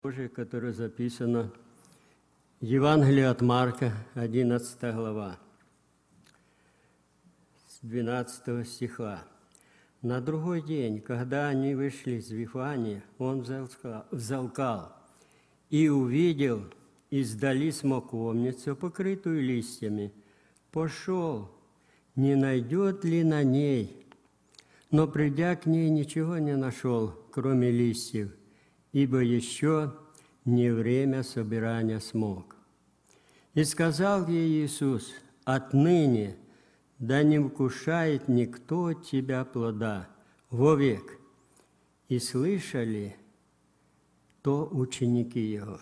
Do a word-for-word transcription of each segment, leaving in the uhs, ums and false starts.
Божие, которое записано в Евангелии от Марка, одиннадцатая глава, с двенадцатого стиха. На другой день, когда они вышли из Вифании, он взалкал и увидел издали смоковницу, покрытую листьями. Пошел, не найдет ли на ней, но, придя к ней, ничего не нашел, кроме листьев, ибо еще не время собирания смок. И сказал ей Иисус: отныне да не вкушает никто от тебя плода вовек. И слышали то ученики его.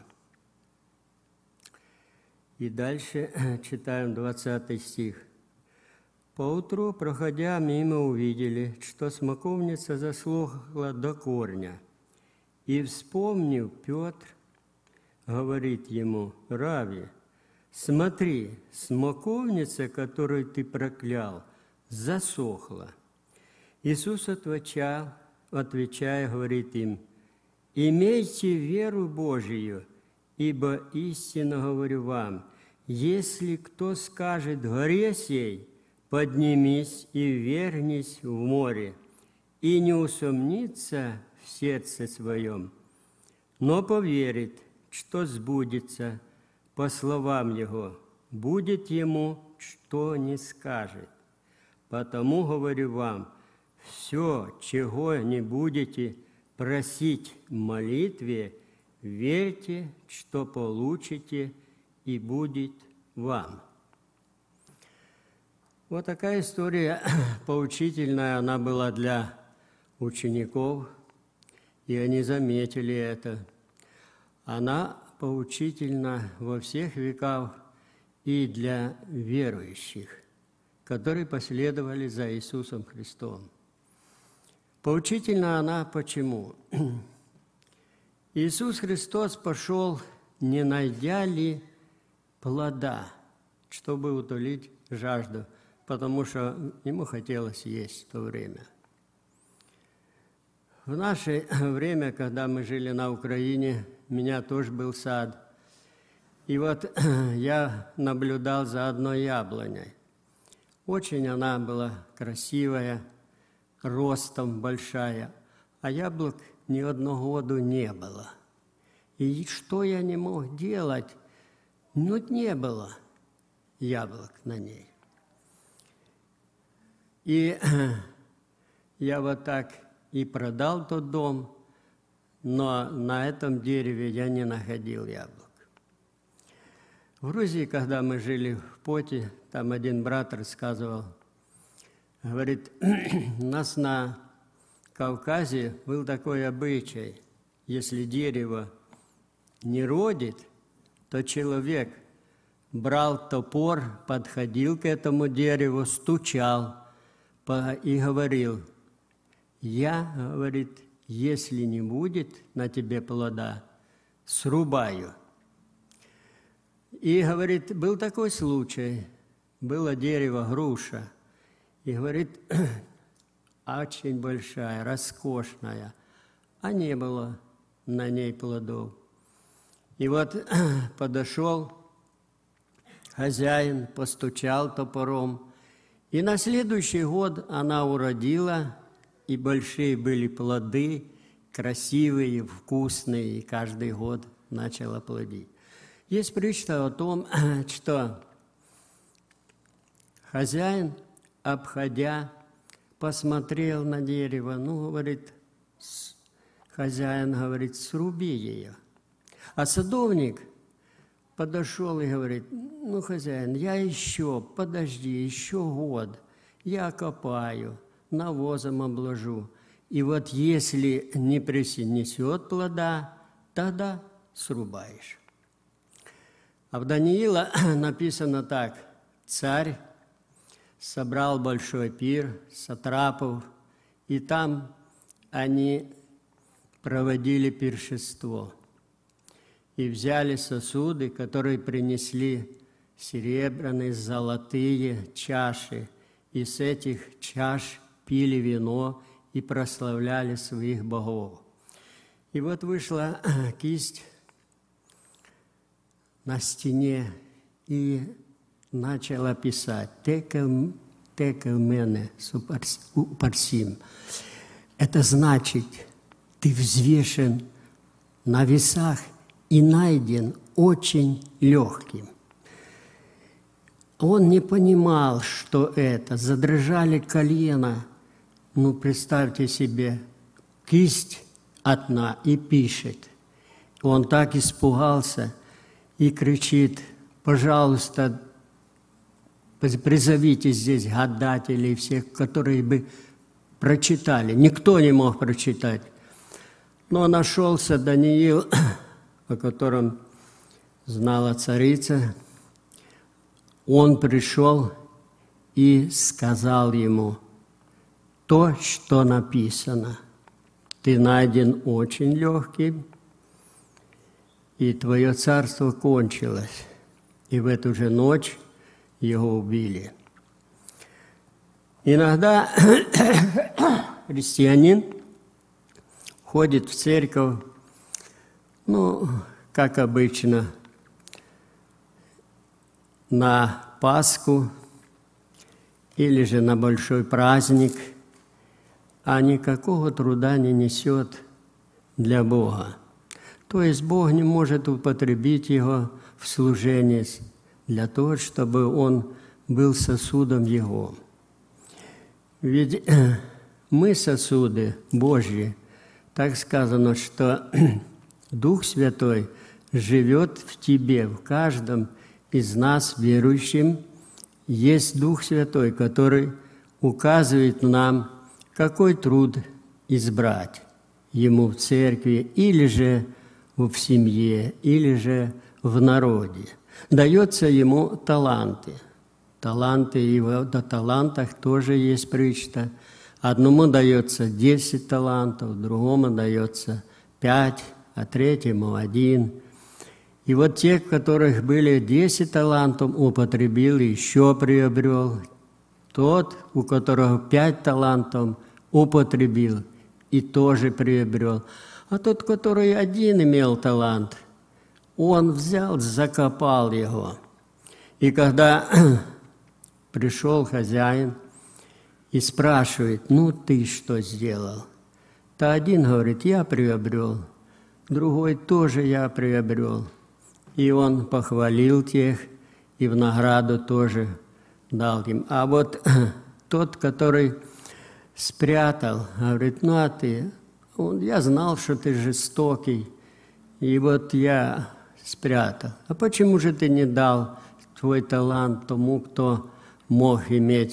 И дальше читаем двадцатый стих. Поутру, проходя мимо, увидели, что смоковница засохла до корня. И, вспомнив, Петр говорит ему: Рави, смотри, смоковница, которую ты проклял, засохла. Иисус отвечал, отвечая, говорит им: имейте веру Божию, ибо истинно говорю вам, если кто скажет горе сей, поднимись и вернись в море, и не усомнится в сердце своем, но поверит, что сбудется по словам его, будет ему, что не скажет. Потому говорю вам, все, чего не будете просить в молитве, верьте, что получите, и будет вам. Вот такая история поучительная, она была для учеников, и они заметили это. Она поучительна во всех веках и для верующих, которые последовали за Иисусом Христом. Поучительна она почему? Иисус Христос пошел, не найдя ли плода, чтобы утолить жажду, потому что ему хотелось есть в то время. В наше время, когда мы жили на Украине, у меня тоже был сад. И вот я наблюдал за одной яблоней. Очень она была красивая, ростом большая, а яблок ни одного года не было. И что я не мог делать? Ну, не было яблок на ней. И я вот так и продал тот дом, но на этом дереве я не находил яблок. В Грузии, когда мы жили в Поте, там один брат рассказывал, говорит, у нас на Кавказе был такой обычай, если дерево не родит, то человек брал топор, подходил к этому дереву, стучал и говорил: я, говорит, если не будет на тебе плода, срубаю. И, говорит, был такой случай, было дерево груша, и, говорит, очень большая, роскошная, а не было на ней плодов. И вот подошел хозяин, постучал топором, и на следующий год она уродила, и большие были плоды, красивые, вкусные, и каждый год начала плодить. Есть притча о том, что хозяин, обходя, посмотрел на дерево, ну, говорит, хозяин говорит, сруби ее. А садовник подошел и говорит, ну, хозяин, я еще, подожди, еще год, я копаю, навозом обложу. И вот если не принесет плода, тогда срубаешь. А в Даниила написано так: царь собрал большой пир сатрапов, и там они проводили пиршество. И взяли сосуды, которые принесли серебряные, золотые чаши, и с этих чаш пили вино и прославляли своих богов. И вот вышла кисть на стене и начала писать «Текел, текел мене упарсим». Это значит, ты взвешен на весах и найден очень легким. Он не понимал, что это. Задрожали колено. Ну, представьте себе, кисть одна и пишет. Он так испугался и кричит: пожалуйста, призовите здесь гадателей всех, которые бы прочитали. Никто не мог прочитать. Но нашелся Даниил, о котором знала царица. Он пришел и сказал ему то, что написано. Ты найден очень легким, и твое царство кончилось. И в эту же ночь его убили. Иногда христианин ходит в церковь, ну, как обычно, на Пасху или же на большой праздник, а никакого труда не несет для Бога. То есть Бог не может употребить его в служении для того, чтобы он был сосудом Его. Ведь мы сосуды Божьи, так сказано, что Дух Святой живет в тебе, в каждом из нас, верующим. Есть Дух Святой, который указывает нам, какой труд избрать ему в церкви, или же в семье, или же в народе. Дается ему таланты. Таланты, и в талантах тоже есть притча. Одному дается десять талантов, другому дается пять, а третьему один. И вот те, у которых были десять талантов, употребил и еще приобрел. Тот, у которого пять талантов, употребил и тоже приобрел. А тот, который один имел талант, он взял, закопал его. И когда пришел хозяин и спрашивает: ну ты что сделал? То один говорит: я приобрел, другой тоже я приобрел. И он похвалил тех и в награду тоже дал им. А вот тот, который спрятал, говорит: ну а ты, я знал, что ты жестокий, и вот я спрятал. А почему же ты не дал твой талант тому, кто мог иметь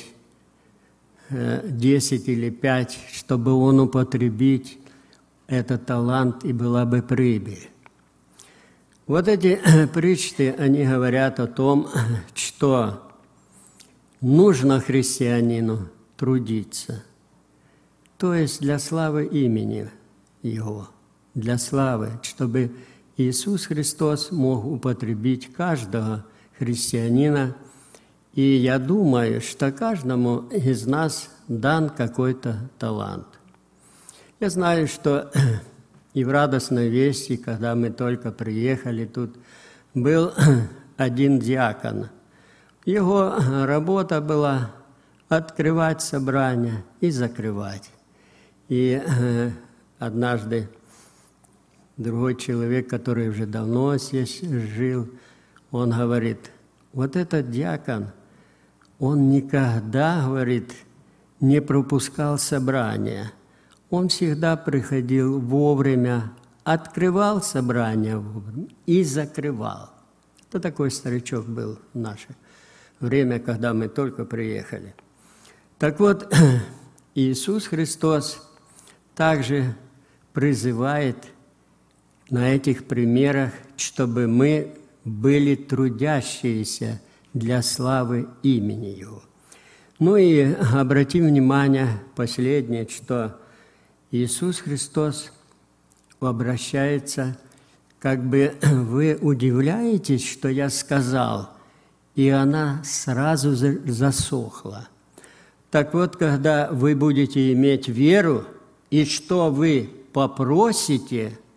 десять или пять, чтобы он употребить этот талант, и была бы прибыль? Вот эти притчи, они говорят о том, что нужно христианину трудиться, то есть для славы имени Его, для славы, чтобы Иисус Христос мог употребить каждого христианина. И я думаю, что каждому из нас дан какой-то талант. Я знаю, что и в радостной вести, когда мы только приехали, тут был один диакон. Его работа была открывать собрания и закрывать. И однажды другой человек, который уже давно здесь жил, он говорит: вот этот диакон, он никогда, говорит, не пропускал собрания. Он всегда приходил вовремя, открывал собрания вовремя и закрывал. Это такой старичок был в наше время, когда мы только приехали. Так вот, Иисус Христос также призывает на этих примерах, чтобы мы были трудящиеся для славы имени Его. Ну и обратим внимание, последнее, что Иисус Христос обращается, как бы вы удивляетесь, что я сказал, и она сразу засохла. Так вот, когда вы будете иметь веру, и что вы попросите,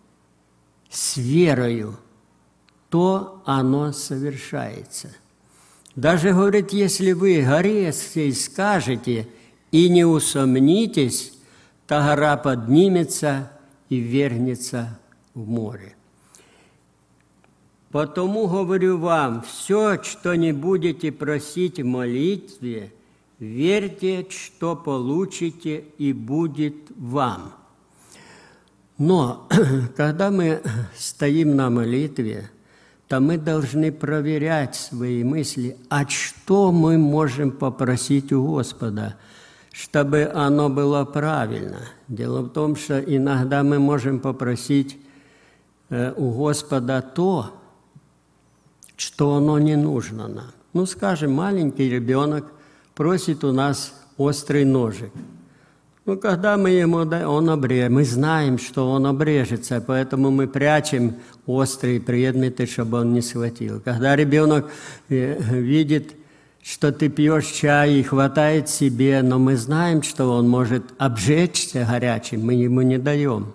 с верою, то оно совершается. Даже, говорит, если вы горе сей скажете и не усомнитесь, то гора поднимется и вернется в море. Потому говорю вам, все, что не будете просить в молитве, верьте, что получите, и будет вам. Но когда мы стоим на молитве, то мы должны проверять свои мысли, а что мы можем попросить у Господа, чтобы оно было правильно. Дело в том, что иногда мы можем попросить у Господа то, что оно не нужно нам. Ну, скажем, маленький ребенок просит у нас острый ножик. Ну, когда мы ему даем, он обрежет. Мы знаем, что он обрежется, поэтому мы прячем острые предметы, чтобы он не схватил. Когда ребенок видит, что ты пьешь чай и хватает себе, но мы знаем, что он может обжечься горячим, мы ему не даем.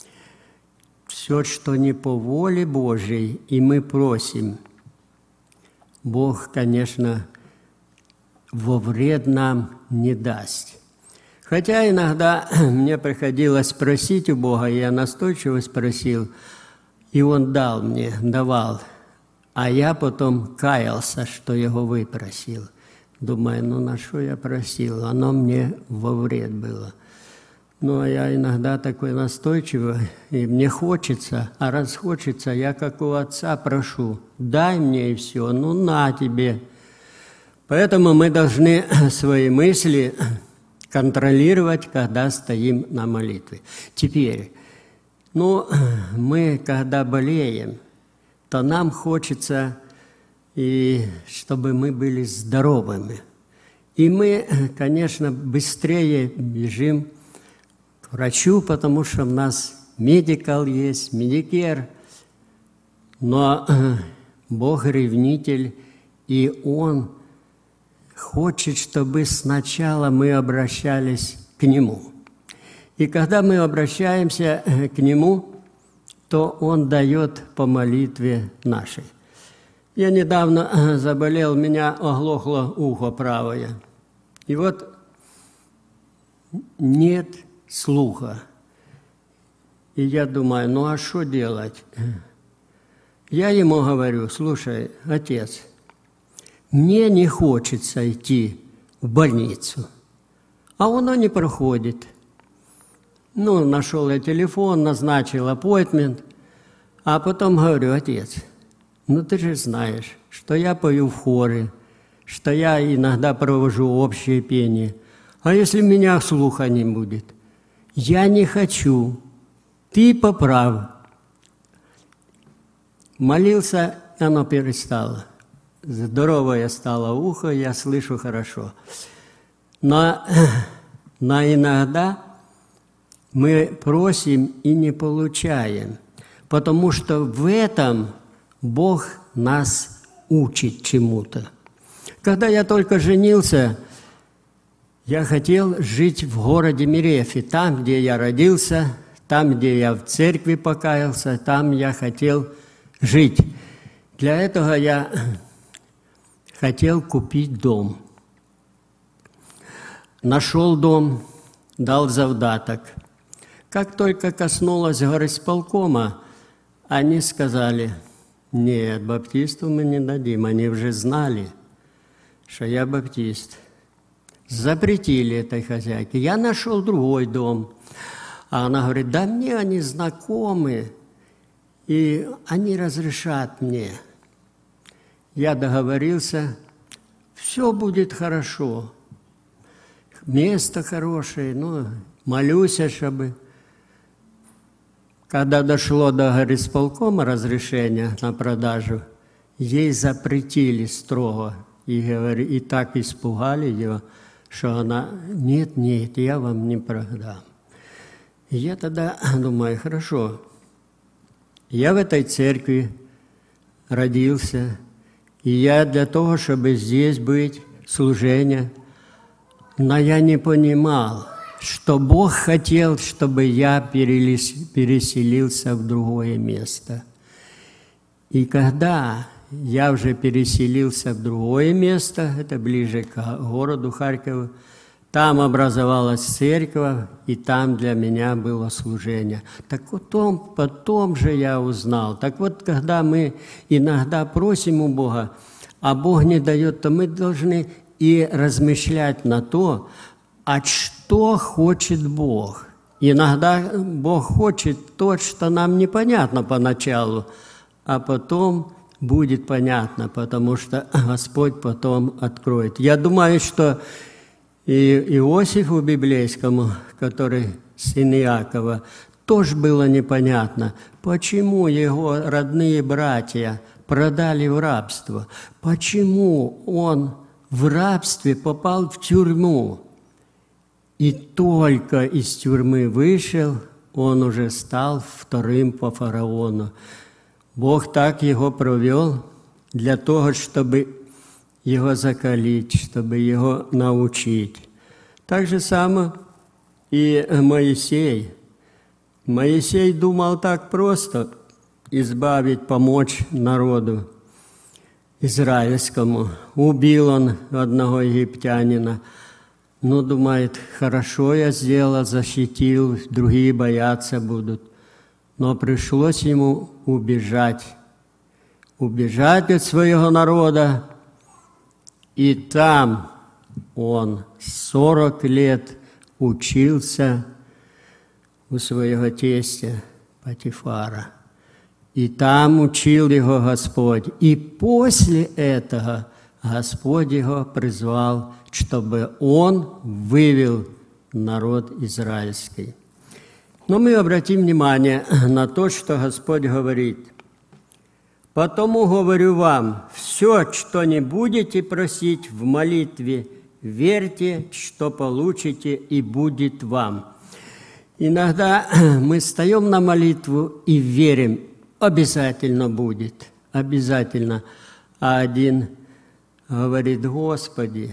Все, что не по воле Божьей, и мы просим, Бог, конечно, во вред нам не даст. Хотя иногда мне приходилось спросить у Бога, я настойчиво спросил, и Он дал мне, давал. А я потом каялся, что Его выпросил. Думаю, ну на что я просил? Оно мне во вред было. Ну, а я иногда такой настойчивый, и мне хочется, а раз хочется, я как у отца прошу, дай мне и все, ну на тебе. Поэтому мы должны свои мысли контролировать, когда стоим на молитве. Теперь, ну, мы, когда болеем, то нам хочется, и чтобы мы были здоровыми. И мы, конечно, быстрее бежим к врачу, потому что у нас медикал есть, медикер, но Бог ревнитель, и Он хочет, чтобы сначала мы обращались к Нему. И когда мы обращаемся к Нему, то Он дает по молитве нашей. Я недавно заболел, у меня оглохло ухо правое. И вот нет слуха. И я думаю, ну а что делать? Я ему говорю, слушай, отец, мне не хочется идти в больницу, а оно не проходит. Ну, нашел я телефон, назначил аппоинтмент, а потом говорю, отец, ну ты же знаешь, что я пою в хоре, что я иногда провожу общее пение. А если у меня слуха не будет? Я не хочу. Ты поправь. Молился, оно перестало. Здоровое стало ухо, я слышу хорошо. Но, но иногда мы просим и не получаем, потому что в этом Бог нас учит чему-то. Когда я только женился, я хотел жить в городе Мерефе, там, где я родился, там, где я в церкви покаялся, там я хотел жить. Для этого я хотел купить дом. Нашел дом, дал завдаток. Как только коснулось горисполкома, они сказали, нет, баптисту мы не дадим. Они уже знали, что я баптист. Запретили этой хозяйке. Я нашел другой дом. А она говорит, да мне они знакомы, и они разрешат мне. Я договорился, все будет хорошо. Место хорошее, ну, молюсь, чтобы... Когда дошло до горисполкома разрешения на продажу, ей запретили строго. И, говори, и так испугали ее, что она, нет, нет, я вам не продам. И я тогда думаю, хорошо, я в этой церкви родился, и я для того, чтобы здесь быть, служение, но я не понимал, что Бог хотел, чтобы я переселился в другое место. И когда я уже переселился в другое место, это ближе к городу Харькову, там образовалась церковь, и там для меня было служение. Так потом, потом же я узнал. Так вот, когда мы иногда просим у Бога, а Бог не дает, то мы должны и размышлять на то, а что хочет Бог. Иногда Бог хочет то, что нам непонятно поначалу, а потом будет понятно, потому что Господь потом откроет. Я думаю, что и Иосифу библейскому, который сын Иакова, тоже было непонятно, почему его родные братья продали в рабство, почему он в рабстве попал в тюрьму. И только из тюрьмы вышел, он уже стал вторым по фараону. Бог так его провел для того, чтобы его закалить, чтобы его научить. Так же само и Моисей. Моисей думал так просто избавить, помочь народу израильскому. Убил он одного египтянина. Ну, думает, хорошо я сделал, защитил, другие бояться будут. Но пришлось ему убежать. Убежать от своего народа. И там он сорок лет учился у своего тестя Патифара. И там учил его Господь. И после этого Господь его призвал, чтобы он вывел народ израильский. Но мы обратим внимание на то, что Господь говорит. «Потому говорю вам, все, что не будете просить в молитве, верьте, что получите, и будет вам». Иногда мы встаем на молитву и верим, обязательно будет, обязательно. А один говорит: «Господи»,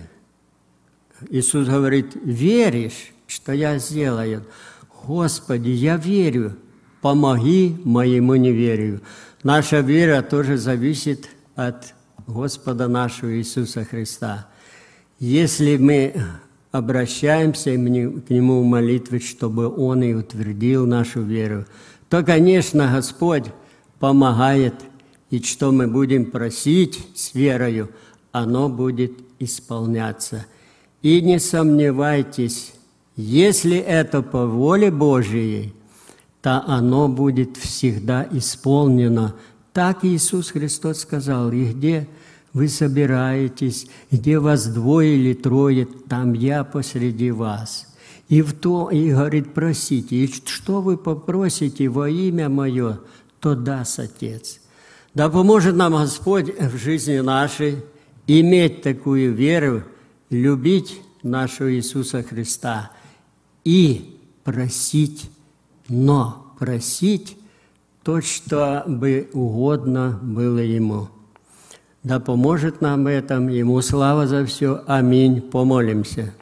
Иисус говорит: «Веришь, что я сделаю?» «Господи, я верю, помоги моему неверию». Наша вера тоже зависит от Господа нашего Иисуса Христа. Если мы обращаемся к Нему в молитве, чтобы Он и утвердил нашу веру, то, конечно, Господь помогает, и что мы будем просить с верою, оно будет исполняться. И не сомневайтесь, если это по воле Божией, то оно будет всегда исполнено. Так Иисус Христос сказал: «И где вы собираетесь, где вас двое или трое, там я посреди вас». И, в то, и говорит: «Просите, и что вы попросите во имя Мое, то даст Отец». Да поможет нам Господь в жизни нашей иметь такую веру, любить нашего Иисуса Христа и просить, но просить то, что бы угодно было Ему. Да поможет нам в этом. Ему слава за все. Аминь. Помолимся.